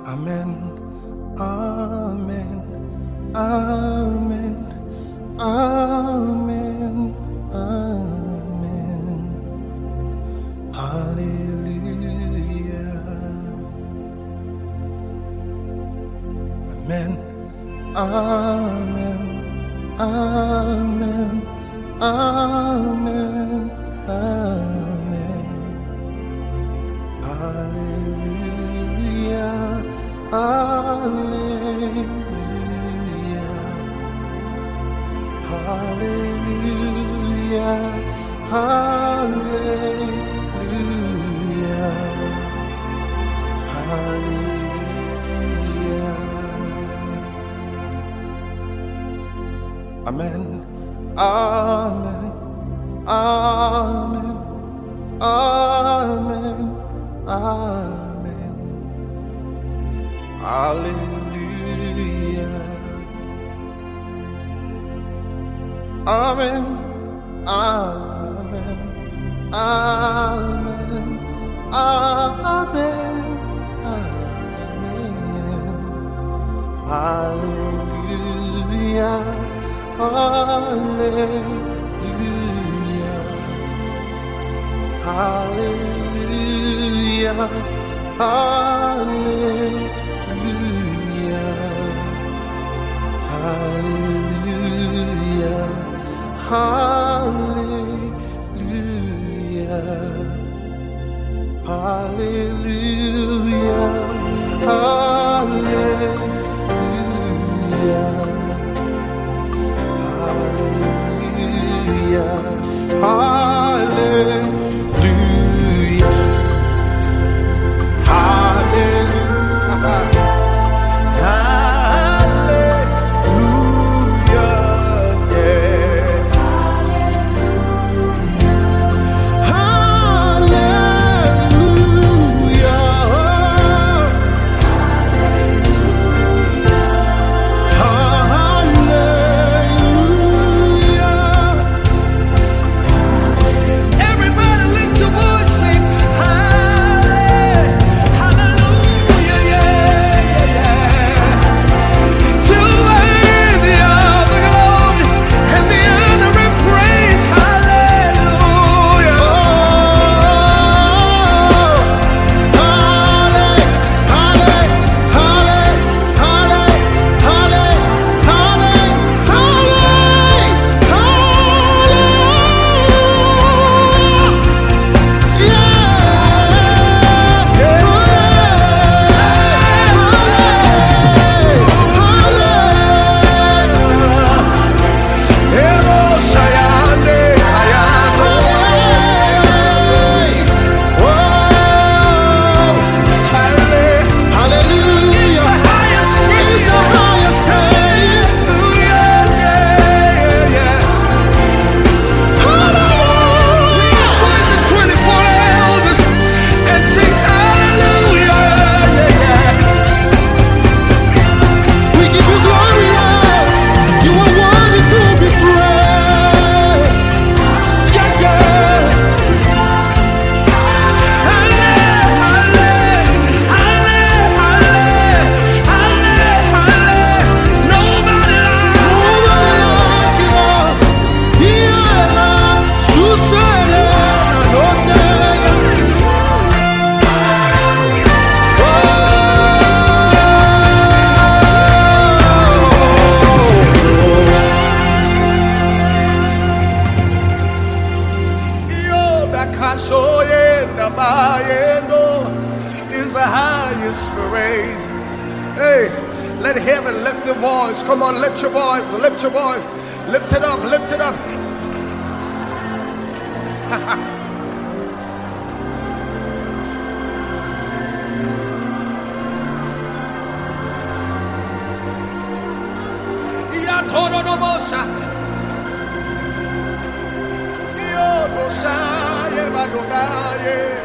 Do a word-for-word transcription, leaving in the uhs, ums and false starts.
Amen. Amen. Amen. Amen. Amen. Hallelujah. Amen. Amen. Amen. Amen. Amen. Hallelujah. Hallelujah. Hallelujah. Hallelujah. Hallelujah. Amen. Amen. Amen. Amen. Amen. Hallelujah. Amen. Amen. Amen. Amen. Amen. Hallelujah. Hallelujah. Hallelujah. Hallelujah. Hallelujah. Hallelujah. Hallelujah. Hallelujah. Hallelujah. Hallelujah. Is the highest praise. Hey, let heaven lift your voice. Come on, lift your voice, lift your voice. Lift it up, lift it up. Yo,